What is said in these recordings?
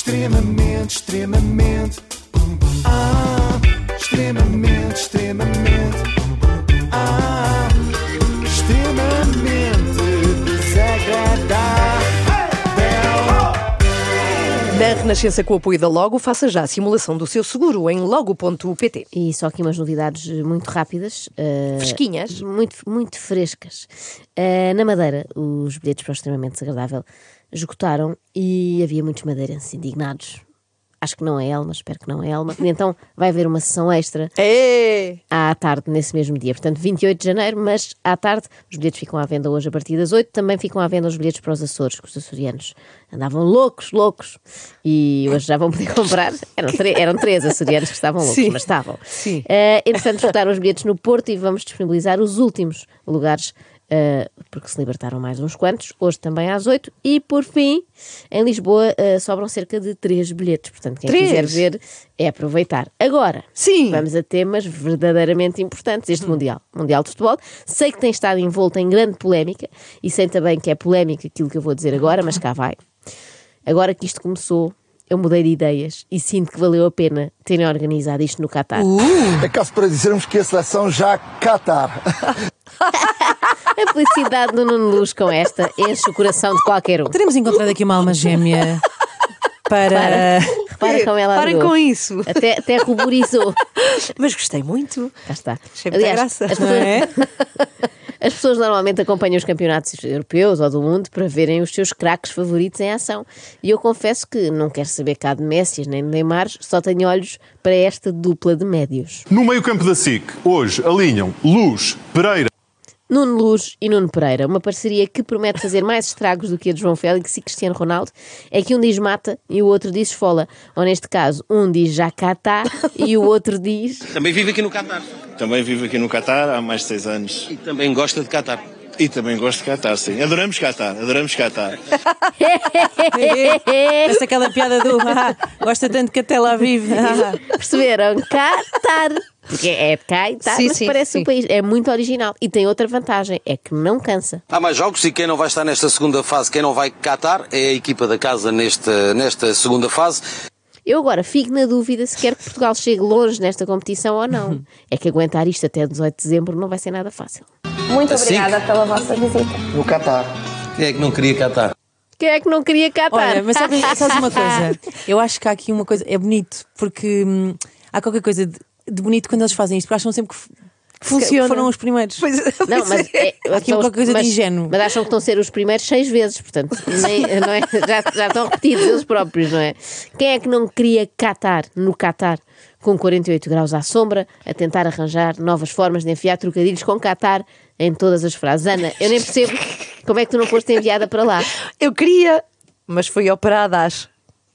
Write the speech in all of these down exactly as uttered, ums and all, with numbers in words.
Extremamente, extremamente. Ah, extremamente, extremamente. Ah, extremamente desagradável. Na Renascença, com o apoio da Logo, faça já a simulação do seu seguro em logo ponto pt. E só aqui umas novidades muito rápidas. Uh, Fresquinhas. Muito, muito frescas. Uh, na Madeira, os bilhetes para o Extremamente Desagradável esgotaram e havia muitos madeirenses indignados. Acho que não é Elma, espero que não é Elma. E então vai haver uma sessão extra É. à tarde, nesse mesmo dia. Portanto, vinte e oito de janeiro, mas à tarde os bilhetes ficam à venda hoje a partir das oito. Também ficam à venda os bilhetes para os Açores, que os açorianos andavam loucos, loucos. E hoje já vão poder comprar. Eram, eram três açorianos que estavam loucos, Sim. mas estavam. Sim. Uh, entretanto, esgotaram os bilhetes no Porto e vamos disponibilizar os últimos lugares, Uh, porque se libertaram mais uns quantos, hoje também às oito, e por fim, em Lisboa uh, sobram cerca de três bilhetes, portanto quem Três? quiser ver é aproveitar. Agora, Sim. vamos a temas verdadeiramente importantes, este Mundial, Mundial de Futebol. Sei que tem estado envolto em grande polémica, e sei também que é polémica aquilo que eu vou dizer agora, mas cá vai. Agora que isto começou, eu mudei de ideias e sinto que valeu a pena terem organizado isto no Qatar. Uh. É caso para dizermos que a seleção já Qatar. A felicidade do Nuno Luz com esta enche o coração de qualquer um. Teremos encontrado aqui uma alma gêmea para... Para, repara como ela Parem adorou. com isso. Até, até ruborizou. Mas gostei muito. Cá está. Achei muita graça. as Não pessoas, é? as pessoas normalmente acompanham os campeonatos europeus ou do mundo para verem os seus craques favoritos em ação. E eu confesso que não quero saber cá de Messi nem de Neymar, só tenho olhos para esta dupla de médios. No meio-campo da S I C, hoje alinham Luz, Pereira. Nuno Luz e Nuno Pereira, uma parceria que promete fazer mais estragos do que a de João Félix e Cristiano Ronaldo. É que um diz mata e o outro diz esfola. Ou neste caso, um diz já cá está e o outro diz... Também vive aqui no Qatar. Também vive aqui no Qatar há mais de seis anos. E também gosta de Qatar. E também gosto de Qatar, sim. Adoramos Qatar, adoramos Qatar. Essa aquela piada do ah, gosta tanto que até lá vive. Ah. Perceberam? Qatar. Porque é de cá e tá, Sim, mas sim, parece sim. um país. É muito original. E tem outra vantagem, é que não cansa. Há mais jogos e quem não vai estar nesta segunda fase, quem não vai Qatar, é a equipa da casa nesta, nesta segunda fase. Eu agora fico na dúvida se quer que Portugal chegue longe nesta competição ou não. É que aguentar isto até dezoito de dezembro não vai ser nada fácil. Muito Assim? obrigada pela vossa visita. No Qatar. Quem é que não queria Qatar? Quem é que não queria Qatar? Olha, mas sabes, sabes uma coisa? Eu acho que há aqui uma coisa, é bonito, porque hum, há qualquer coisa de, de bonito quando eles fazem isto, porque acham sempre que, f- que Funciona. foram os primeiros. Pois, Não, pois mas é. é, Há aqui são os- qualquer coisa de mas- ingênuo. Mas acham que estão a ser os primeiros seis vezes, portanto, nem, não é? já, já estão repetidos eles próprios, não é? Quem é que não queria Qatar, no Qatar, com quarenta e oito graus à sombra, a tentar arranjar novas formas de enfiar trocadilhos com Qatar em todas as frases? Ana, eu nem percebo como é que tu não foste enviada para lá. Eu queria, mas fui operada às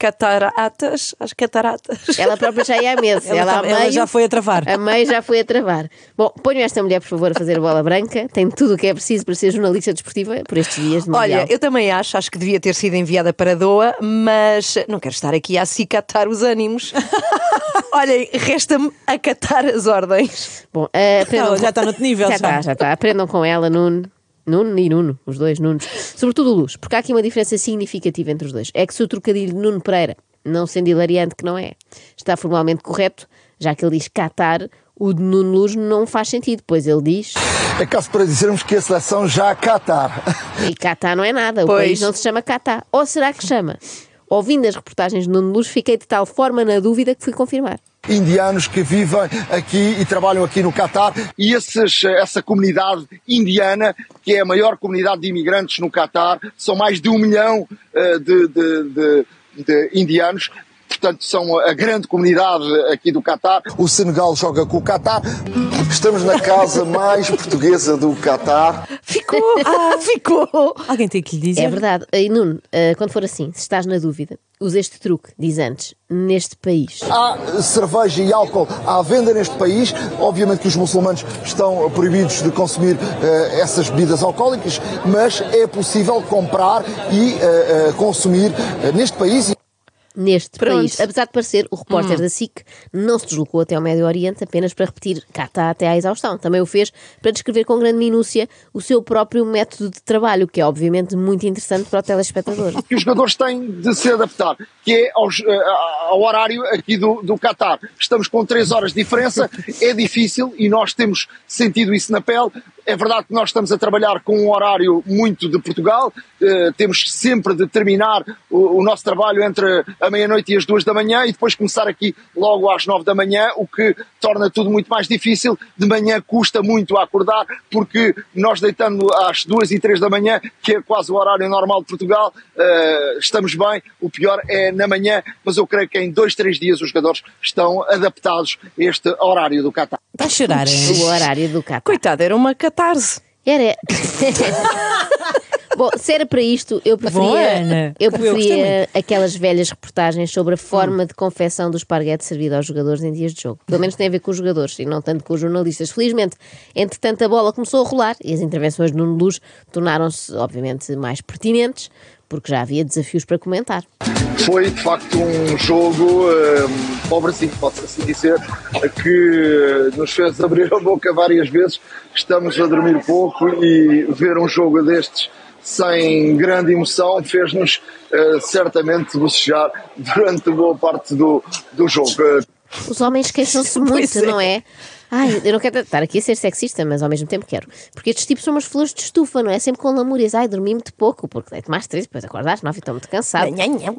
cataratas. Às cataratas. Ela própria já ia a medo. Ela Ela, tá- a ela meio, já foi a travar. A meio já foi a travar. Bom, ponham esta mulher, por favor, a fazer a bola branca. Tem tudo o que é preciso para ser jornalista desportiva por estes dias de Mundial. Olha, eu também acho, acho que devia ter sido enviada para Doha, mas não quero estar aqui a acicatar os ânimos. Olhem, resta-me acatar as ordens. Bom, uh, aprendam Não, já está no outro nível, Já já. está, já está. Aprendam com ela, Nuno. Nuno e Nuno, os dois Nunos. Sobretudo o Luz, porque há aqui uma diferença significativa entre os dois. É que se o trocadilho de Nuno Pereira, não sendo hilariante que não é, está formalmente correto, já que ele diz Qatar, o de Nuno Luz não faz sentido, pois ele diz... É caso para dizermos que a seleção já Qatar. E Qatar não é nada, o Pois. país não se chama Qatar. Ou será que chama? Ouvindo as reportagens de Nuno Luz, fiquei de tal forma na dúvida que fui confirmar. Indianos que vivem aqui e trabalham aqui no Qatar. E esses, essa comunidade indiana, que é a maior comunidade de imigrantes no Qatar, são mais de um milhão uh, de, de, de, de indianos. Portanto, são a grande comunidade aqui do Qatar. O Senegal joga com o Qatar. Estamos na casa mais portuguesa do Qatar. Ficou! Ah, ficou! Alguém tem que lhe dizer. É verdade. E Nuno, uh, quando for assim, se estás na dúvida, usa este truque, diz antes, neste país. Há cerveja e álcool à venda neste país. Obviamente que os muçulmanos estão proibidos de consumir uh, essas bebidas alcoólicas, mas é possível comprar e uh, uh, consumir uh, neste país. neste Pronto. país. Apesar de parecer, o repórter Hum. da S I C não se deslocou até ao Médio Oriente apenas para repetir Qatar até à exaustão. Também o fez para descrever com grande minúcia o seu próprio método de trabalho, que é obviamente muito interessante para o telespectador. Que os jogadores têm de se adaptar, que é aos, ao horário aqui do, do Qatar. Estamos com três horas de diferença, é difícil e nós temos sentido isso na pele. É verdade que nós estamos a trabalhar com um horário muito de Portugal, uh, temos sempre de terminar o, o nosso trabalho entre a meia-noite e as duas da manhã e depois começar aqui logo às nove da manhã, o que torna tudo muito mais difícil. De manhã custa muito a acordar, porque nós deitando às duas e três da manhã, que é quase o horário normal de Portugal, uh, estamos bem, o pior é na manhã, mas eu creio que em dois, três dias os jogadores estão adaptados a este horário do Qatar. Está a chorar, hein? O horário do Qatar. Coitado, era uma catarse. Era. Bom, se era para isto, eu preferia, Bom, Ana. eu Eu gostei preferia aquelas velhas reportagens sobre a forma de confecção do esparguete servido aos jogadores em dias de jogo. Pelo menos tem a ver com os jogadores e não tanto com os jornalistas. Felizmente, entretanto, a bola começou a rolar e as intervenções de Nuno Luz tornaram-se, obviamente, mais pertinentes, porque já havia desafios para comentar. Foi, de facto, um jogo um, pobrezinho, pode-se assim dizer, que nos fez abrir a boca várias vezes. Estamos a dormir pouco e ver um jogo destes sem grande emoção fez-nos uh, certamente bocejar durante boa parte do, do jogo. Os homens queixam-se muito, é. não é? Ai, eu não quero estar aqui a ser sexista, mas ao mesmo tempo quero. Porque estes tipos são umas flores de estufa, não é? Sempre com lamúrias. Ai, dormi muito pouco, porque deito mais três, depois acordo às nove e estou muito cansado.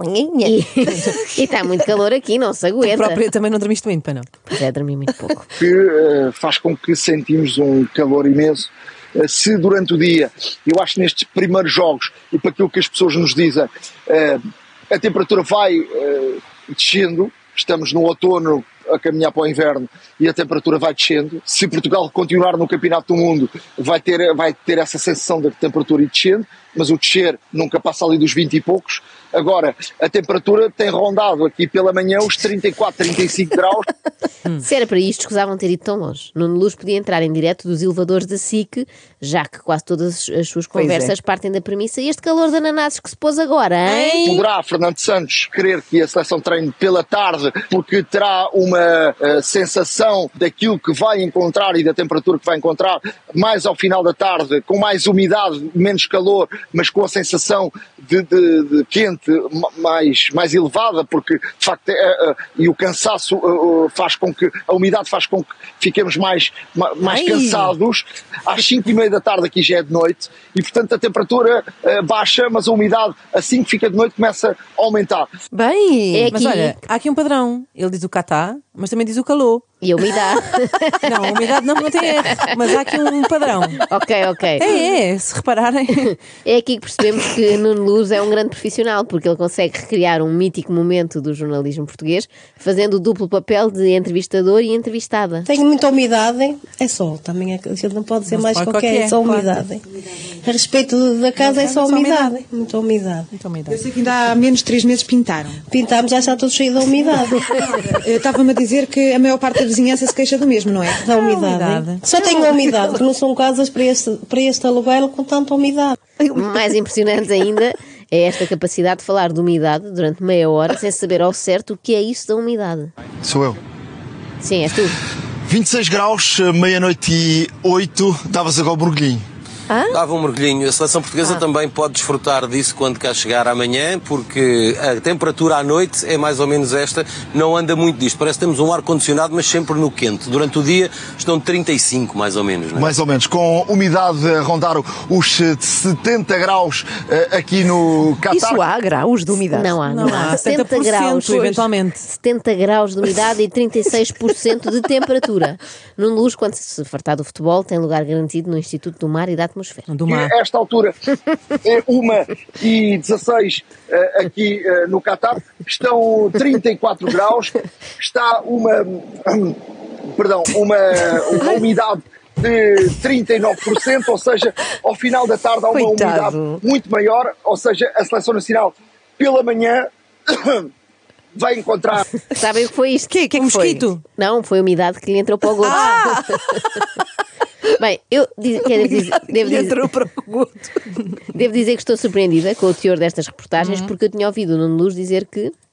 E e está muito calor aqui, não se Tu aguenta. própria também não dormiste muito, para não? Pois é, dormi muito pouco. Que uh, faz com que sentimos um calor imenso. Uh, se durante o dia, eu acho que nestes primeiros jogos, e para aquilo que as pessoas nos dizem, uh, a temperatura vai uh, descendo, estamos no outono a caminhar para o inverno e a temperatura vai descendo. Se Portugal continuar no Campeonato do Mundo, vai ter, vai ter essa sensação da temperatura ir descendo, mas o descer nunca passa ali dos vinte e poucos. Agora, a temperatura tem rondado aqui pela manhã os trinta e quatro, trinta e cinco graus. Se era para isto, escusavam ter ido tão longe. Nuno Luz podia entrar em direto dos elevadores da S I C, já que quase todas as suas Pois conversas é. partem da premissa. E este calor de ananases que se pôs agora, hein? Poderá Fernando Santos querer que a seleção treine pela tarde porque terá uma uh, sensação daquilo que vai encontrar e da temperatura que vai encontrar mais ao final da tarde, com mais umidade, menos calor, mas com a sensação de, de, de quente mais, mais elevada, porque de facto uh, uh, e o cansaço uh, uh, faz com que a umidade faz com que fiquemos mais, ma, mais Ai. cansados. Às cinco e meia da tarde aqui já é de noite e portanto a temperatura uh, baixa, mas a umidade assim que fica de noite começa a aumentar. Bem, É Mas aqui. olha, há aqui um padrão. Ele diz o Qatar, mas também diz o calor. E a umidade. Não, a umidade não, não tem erro, mas há aqui um padrão. ok, ok. É, é, se repararem. É aqui que percebemos que Nuno Luz é um grande profissional, porque ele consegue recriar um mítico momento do jornalismo português, fazendo o duplo papel de entrevistador e entrevistada. Tenho muita umidade, é sol, também é, a gente não pode dizer Não se mais pode qualquer, qualquer, é só claro. umidade. A respeito da casa é só Só umidade, umidade. muita umidade. Então, uma Eu idade. sei que ainda há menos de três meses pintaram. Pintámos, já está tudo cheio de umidade. Eh, Estava-me a dizer que a maior parte da vizinhança se queixa do mesmo, não é? Da umidade. umidade. Só tenho a umidade, que não são casas para este, para este aluguel com tanta umidade. Mais impressionante ainda é esta capacidade de falar de umidade durante meia hora sem saber ao certo o que é isso da umidade. Sou eu. Sim, és tu. vinte e seis graus, meia-noite e oito, davas agora o mergulhinho. Dava um mergulhinho. A seleção portuguesa Ah. também pode desfrutar disso quando cá chegar amanhã, porque a temperatura à noite é mais ou menos esta, não anda muito disto. Parece que temos um ar-condicionado, mas sempre no quente. Durante o dia estão trinta e cinco, mais ou menos. Não é? Mais ou menos, com umidade a rondar os setenta graus eh, aqui no Qatar. isso há graus de umidade? Não há, não, Não há. há, setenta setenta por cento, graus. eventualmente. setenta graus de umidade e trinta e seis por cento de temperatura. Nuno Luz, quando se fartar do futebol, tem lugar garantido no Instituto do Mar e da Atmosfera. Do E mar. a esta altura é uma e dezasseis uh, aqui uh, no Qatar, estão trinta e quatro graus, está uma, um, perdão, uma, uma umidade de trinta e nove por cento, ou seja, ao final da tarde há uma Coitado. umidade muito maior, ou seja, a Seleção Nacional pela manhã vai encontrar... Sabem o que foi isto? Que, que é Um que foi? mosquito. Não, foi a umidade que lhe entrou para o gosto. Bem, eu diz- devo dizer, devo dizer- Entrou para o gosto. devo dizer que estou surpreendida com o teor destas reportagens, porque eu tinha ouvido o Nuno Luz dizer que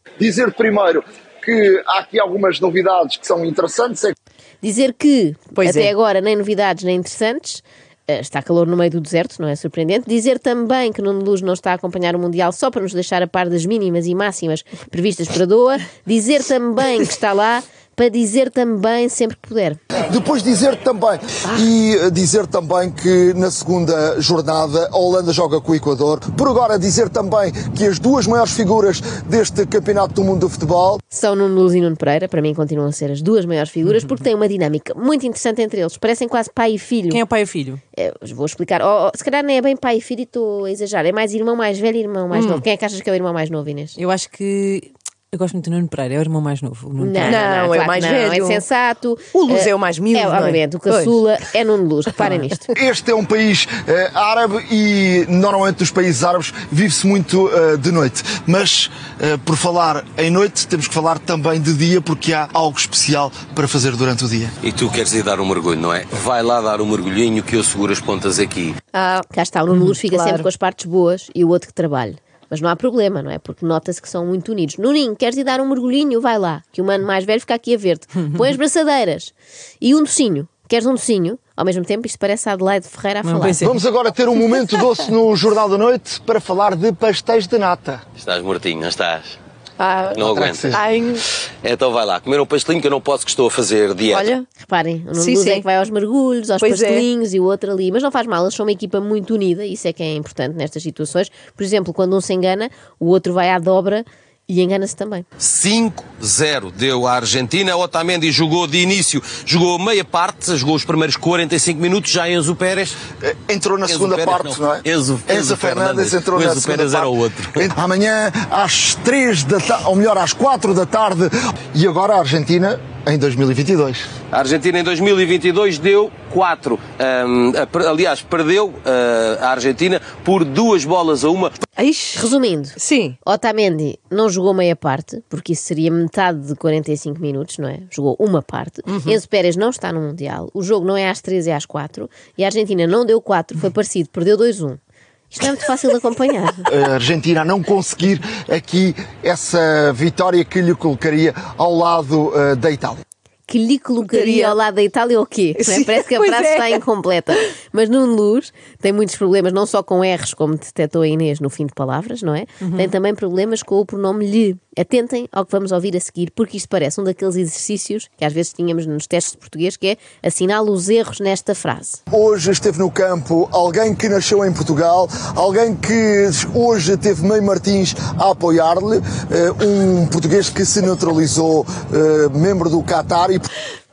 Dizer primeiro que há aqui algumas novidades que são interessantes. É... Dizer que, Pois até é. agora, nem novidades nem interessantes. Uh, está calor no meio do deserto, não é surpreendente. Dizer também que Nuno Luz não está a acompanhar o Mundial só para nos deixar a par das mínimas e máximas previstas para Doha. Dizer também que está lá para dizer também sempre que puder. Depois dizer também, e eh, dizer também que na segunda jornada a Holanda joga com o Equador. Por agora dizer também que as duas maiores figuras deste Campeonato do Mundo do Futebol São Nuno Luz e Nuno Pereira, para mim continuam a ser as duas maiores figuras, porque têm uma dinâmica muito interessante entre eles. Parecem quase pai e filho. Quem é o pai e o filho? É, vou explicar. Oh, oh, se calhar nem é bem pai e filho e estou a exagerar. É mais irmão mais velho e irmão mais Hum. novo. Quem é que achas que é o irmão mais novo, Inês? Eu acho que. Eu gosto muito do Nuno Pereira, é o irmão mais novo. O Nuno Não, Pereira. Não, é o claro mais que não, velho. É sensato. O Luz Eh, é o mais miúdo, É, não é? obviamente. O caçula é Nuno Luz. Reparem nisto. este é um país eh, árabe e normalmente nos países árabes vive-se muito eh, de noite. Mas eh, por falar em noite temos que falar também de dia porque há algo especial para fazer durante o dia. E tu queres ir dar um mergulho, não é? Vai lá dar um mergulhinho que eu seguro as pontas aqui. Ah, cá está. O Nuno Luz fica claro. sempre com as partes boas e o outro que trabalha. Mas não há problema, não é? Porque nota-se que são muito unidos. Nuninho, queres ir dar um mergulhinho? Vai lá. Que o mano mais velho fica aqui a ver-te. Põe as braçadeiras. E um docinho. Queres um docinho? Ao mesmo tempo, isto parece a Adelaide Ferreira a Não, falar. pois é. Vamos agora ter um momento doce no Jornal da Noite para falar de pastéis de nata. Estás mortinho, não estás? Ah, Não aguentas. ai, Então vai lá, comer um pastelinho que eu não posso, que estou a fazer dieta. olha, Reparem, o Nuno Sim, Luz é sim. que vai aos mergulhos, aos Pois é. pastelinhos e o outro ali. Mas não faz mal, eles são uma equipa muito unida, isso é que é importante nestas situações. Por exemplo, quando um se engana, o outro vai à dobra e engana-se também. cinco zero deu a Argentina. Otamendi jogou de início, jogou meia parte, jogou os primeiros quarenta e cinco minutos. Já Enzo Pérez Eh, Entrou na Enzo segunda Pérez, parte, não. não é? Enzo- Enzo Fernandes Fernandes. entrou O na Enzo segunda Pérez parte. era o outro. Amanhã às três da tarde, ou melhor, às quatro da tarde. E agora a Argentina em dois mil e vinte e dois. A Argentina em dois mil e vinte e dois deu quatro. Ahm, a per- aliás, perdeu ah, a Argentina por duas bolas a uma. Ixi. Resumindo, Sim. Otamendi não jogou meia parte, porque isso seria metade de quarenta e cinco minutos, não é? Jogou uma parte. Enzo Pérez não está no Mundial. O jogo não é às três, é às quatro. E a Argentina não deu quatro, foi parecido, perdeu dois a um. Isto não é muito fácil de acompanhar. A Argentina a não conseguir aqui essa vitória que lhe colocaria ao lado eh, da Itália. Que lhe colocaria ao lado da Itália o quê? Não é? Sim, Parece que a pois frase é. está incompleta. Mas Nuno Luz tem muitos problemas, não só com erros, como detectou a Inês no fim de palavras, não é? Tem também problemas com o pronome lhe. Atentem ao que vamos ouvir a seguir, porque isto parece um daqueles exercícios que às vezes tínhamos nos testes de português, que é assinala os erros nesta frase. Hoje esteve no campo alguém que nasceu em Portugal, alguém que hoje teve Meio Martins a apoiar-lhe, eh, um português que se neutralizou, eh, membro do Qatar e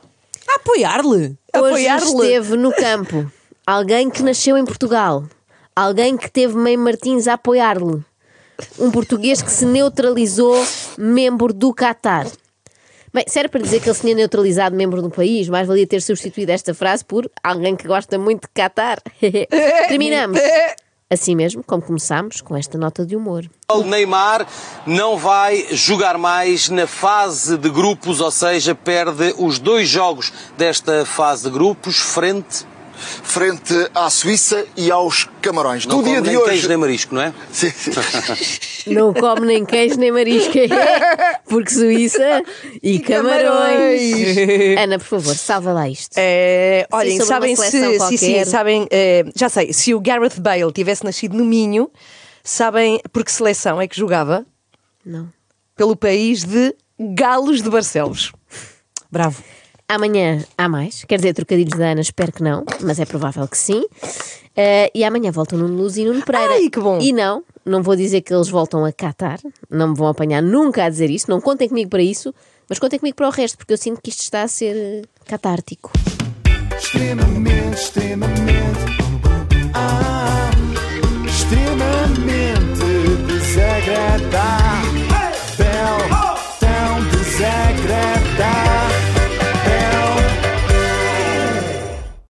A apoiar-lhe. Hoje Apoiar-lhe. esteve no campo alguém que nasceu em Portugal, alguém que teve Meio Martins a apoiar-lhe, um português que se neutralizou, membro do Qatar. Bem, se era para dizer que ele se tinha neutralizado membro do país, mais valia ter substituído esta frase por alguém que gosta muito de Qatar. Terminamos. Assim mesmo, como começámos, com esta nota de humor. O Neymar não vai jogar mais na fase de grupos, ou seja, perde os dois jogos desta fase de grupos frente. frente à Suíça e aos Camarões. Não No dia come de nem hoje. queijo nem marisco, não é? Sim, sim. Não come nem queijo nem marisco, porque Suíça e, E camarões. camarões. Ana, por favor, salva lá isto. É, olhem, sobre sabem uma se. seleção Sim, sim, qualquer. sabem. eh, já sei, se o Gareth Bale tivesse nascido no Minho, sabem por que seleção é que jogava? Não. Pelo país de Galos de Barcelos. Bravo. Amanhã há mais, quer dizer, trocadilhos da Ana, espero que não, mas é provável que sim. Uh, e amanhã voltam Nuno Luz e Nuno Pereira. Ai, que bom. E não, não vou dizer que eles voltam a Qatar, não me vão apanhar nunca a dizer isso, não contem comigo para isso, mas contem comigo para o resto, porque eu sinto que isto está a ser uh, catártico. Extremamente, extremamente. Ah.